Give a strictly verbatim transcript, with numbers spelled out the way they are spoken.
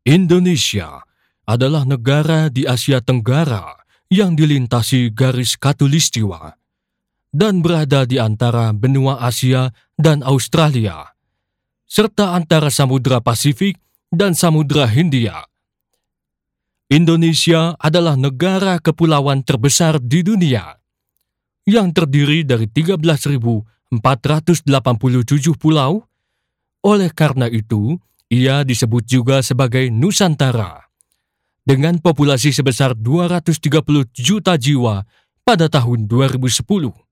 Indonesia adalah negara di Asia Tenggara yang dilintasi garis khatulistiwa dan berada di antara benua Asia dan Australia, serta antara Samudra Pasifik dan Samudra Hindia. Indonesia adalah negara kepulauan terbesar di dunia, yang terdiri dari tiga belas ribu empat ratus delapan puluh tujuh pulau. Oleh karena itu, ia disebut juga sebagai Nusantara, dengan populasi sebesar dua ratus tiga puluh juta jiwa pada tahun dua ribu sepuluh.